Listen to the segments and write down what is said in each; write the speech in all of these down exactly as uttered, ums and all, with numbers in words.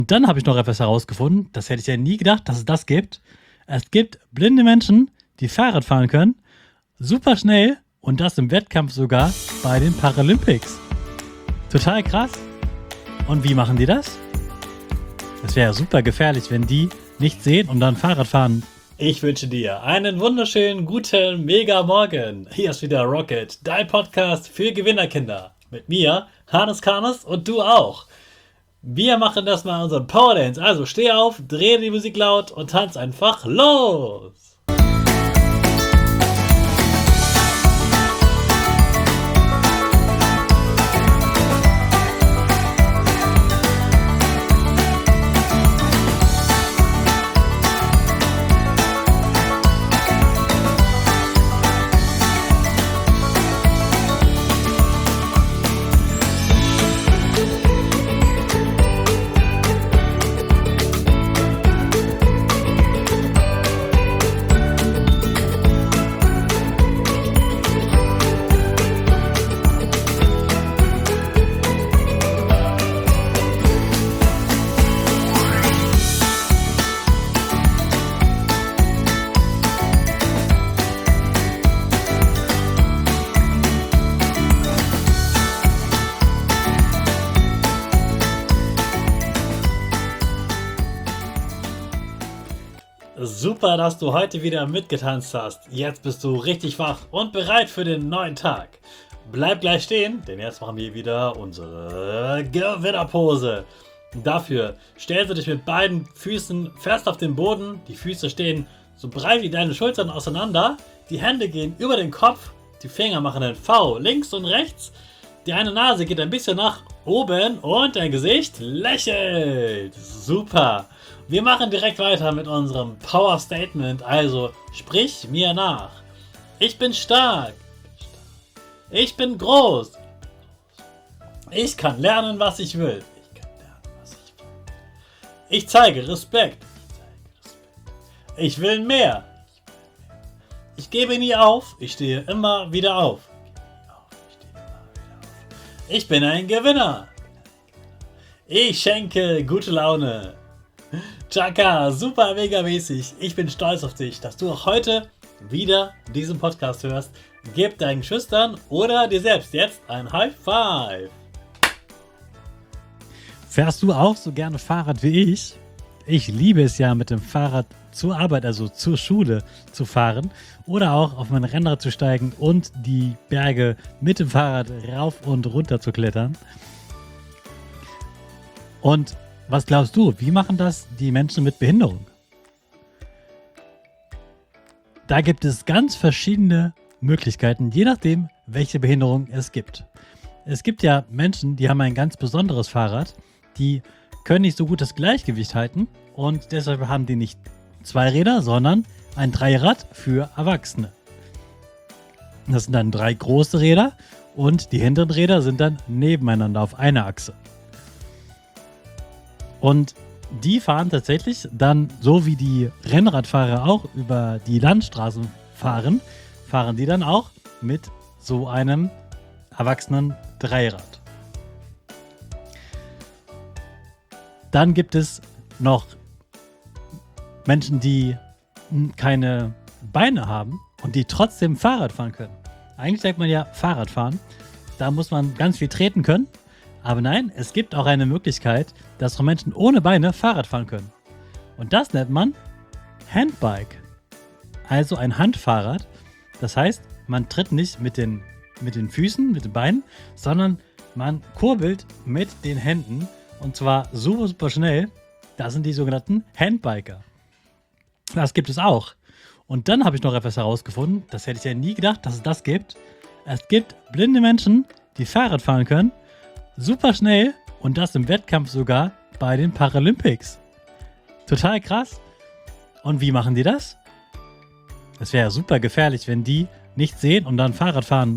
Und dann habe ich noch etwas herausgefunden, das hätte ich ja nie gedacht, dass es das gibt. Es gibt blinde Menschen, die Fahrrad fahren können, super schnell und das im Wettkampf sogar bei den Paralympics. Total krass. Und wie machen die das? Es wäre super gefährlich, wenn die nicht sehen und dann Fahrrad fahren. Ich wünsche dir einen wunderschönen, guten, mega Morgen. Hier ist wieder Rocket, dein Podcast für Gewinnerkinder. Mit mir, Hannes Karnes und du auch. Wir machen das mal unseren Power Dance. Also steh auf, dreh die Musik laut und tanz einfach los. Super, dass du heute wieder mitgetanzt hast. Jetzt bist du richtig wach und bereit für den neuen Tag. Bleib gleich stehen, denn jetzt machen wir wieder unsere Gewinnerpose. Dafür stellst du dich mit beiden Füßen fest auf den Boden. Die Füße stehen so breit wie deine Schultern auseinander. Die Hände gehen über den Kopf. Die Finger machen ein V links und rechts. Die eine Nase geht ein bisschen nach oben und dein Gesicht lächelt. Super. Wir machen direkt weiter mit unserem Power Statement, also sprich mir nach. Ich bin stark. Ich bin groß. Ich kann lernen, was ich will. Ich kann lernen, was ich will. Ich zeige Respekt. Ich will mehr. Ich gebe nie auf. Ich stehe immer wieder auf. Ich bin ein Gewinner. Ich schenke gute Laune. Chaka, super mega mäßig. Ich bin stolz auf dich, dass du auch heute wieder diesen Podcast hörst. Gib deinen Schüchtern oder dir selbst jetzt ein High Five. Fährst du auch so gerne Fahrrad wie ich? Ich liebe es ja, mit dem Fahrrad zur Arbeit, also zur Schule zu fahren oder auch auf mein Rennrad zu steigen und die Berge mit dem Fahrrad rauf und runter zu klettern. Und was glaubst du, wie machen das die Menschen mit Behinderung? Da gibt es ganz verschiedene Möglichkeiten, je nachdem, welche Behinderung es gibt. Es gibt ja Menschen, die haben ein ganz besonderes Fahrrad, die können nicht so gut das Gleichgewicht halten und deshalb haben die nicht zwei Räder, sondern ein Dreirad für Erwachsene. Das sind dann drei große Räder und die hinteren Räder sind dann nebeneinander auf einer Achse. Und die fahren tatsächlich dann, so wie die Rennradfahrer auch über die Landstraßen fahren, fahren die dann auch mit so einem erwachsenen Dreirad. Dann gibt es noch Menschen, die keine Beine haben und die trotzdem Fahrrad fahren können. Eigentlich sagt man ja Fahrradfahren. Da muss man ganz viel treten können. Aber nein, es gibt auch eine Möglichkeit, dass auch Menschen ohne Beine Fahrrad fahren können. Und das nennt man Handbike. Also ein Handfahrrad. Das heißt, man tritt nicht mit den, mit den Füßen, mit den Beinen, sondern man kurbelt mit den Händen. Und zwar super, super schnell. Das sind die sogenannten Handbiker. Das gibt es auch. Und dann habe ich noch etwas herausgefunden, das hätte ich ja nie gedacht, dass es das gibt. Es gibt blinde Menschen, die Fahrrad fahren können, super schnell und das im Wettkampf sogar bei den Paralympics. Total krass. Und wie machen die das? Es wäre super gefährlich, wenn die nicht sehen und dann Fahrrad fahren.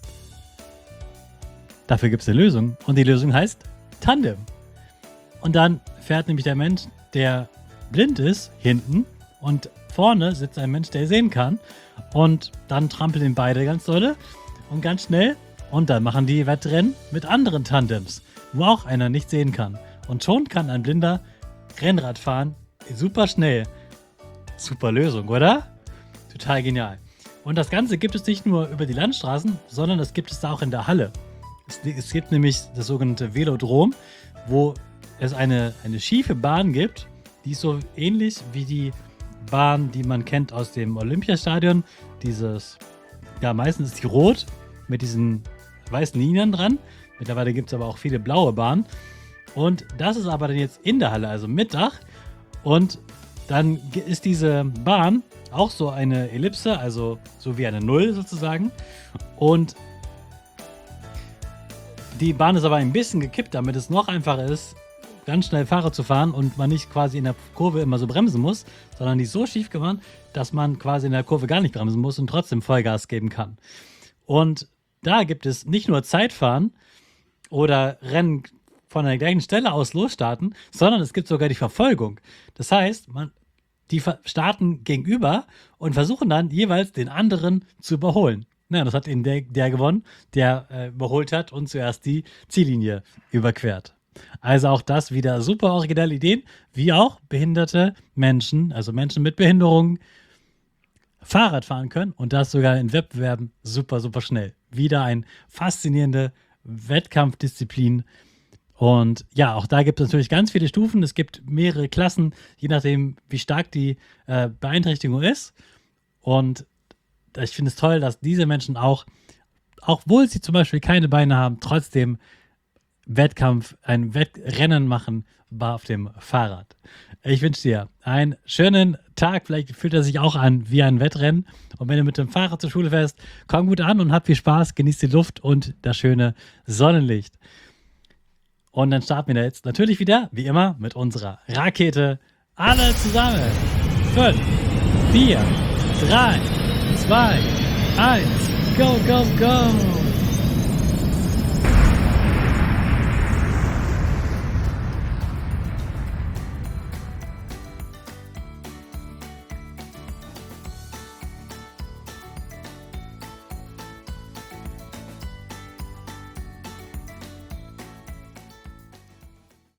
Dafür gibt es eine Lösung und die Lösung heißt Tandem. Und dann fährt nämlich der Mensch, der blind ist, hinten und vorne sitzt ein Mensch, der sehen kann und dann trampeln beide ganz dolle und ganz schnell und dann machen die Wettrennen mit anderen Tandems, wo auch einer nicht sehen kann. Und schon kann ein Blinder Rennradfahren super schnell. Super Lösung, oder? Total genial. Und das Ganze gibt es nicht nur über die Landstraßen, sondern das gibt es da auch in der Halle. Es, es gibt nämlich das sogenannte Velodrom, wo es eine, eine schiefe Bahn gibt, die ist so ähnlich wie die Bahn, die man kennt aus dem Olympiastadion. Dieses, ja, meistens ist die rot mit diesen weißen Linien dran. Mittlerweile gibt es aber auch viele blaue Bahnen. Und das ist aber dann jetzt in der Halle, also mit Dach. Und dann ist diese Bahn auch so eine Ellipse, also so wie eine Null sozusagen. Und die Bahn ist aber ein bisschen gekippt, damit es noch einfacher ist, ganz schnell Fahrrad zu fahren und man nicht quasi in der Kurve immer so bremsen muss, sondern die ist so schief gemacht, dass man quasi in der Kurve gar nicht bremsen muss und trotzdem Vollgas geben kann. Und da gibt es nicht nur Zeitfahren oder Rennen von der gleichen Stelle aus losstarten, sondern es gibt sogar die Verfolgung. Das heißt, man, die starten gegenüber und versuchen dann jeweils den anderen zu überholen. Ja, das hat eben der, der gewonnen, der äh, überholt hat und zuerst die Ziellinie überquert. Also auch das wieder super originelle Ideen, wie auch behinderte Menschen, also Menschen mit Behinderung, Fahrrad fahren können und das sogar in Wettbewerben super, super schnell. Wieder eine faszinierende Wettkampfdisziplin. Und ja, auch da gibt es natürlich ganz viele Stufen. Es gibt mehrere Klassen, je nachdem, wie stark die äh, Beeinträchtigung ist. Und ich finde es toll, dass diese Menschen auch, auch obwohl sie zum Beispiel keine Beine haben, trotzdem Wettkampf, ein Wettrennen machen auf dem Fahrrad. Ich wünsche dir einen schönen Tag. Vielleicht fühlt er sich auch an wie ein Wettrennen. Und wenn du mit dem Fahrrad zur Schule fährst, komm gut an und hab viel Spaß, genieß die Luft und das schöne Sonnenlicht. Und dann starten wir da jetzt natürlich wieder, wie immer, mit unserer Rakete. Alle zusammen. fünf, vier, drei, zwei, eins, go, go, go.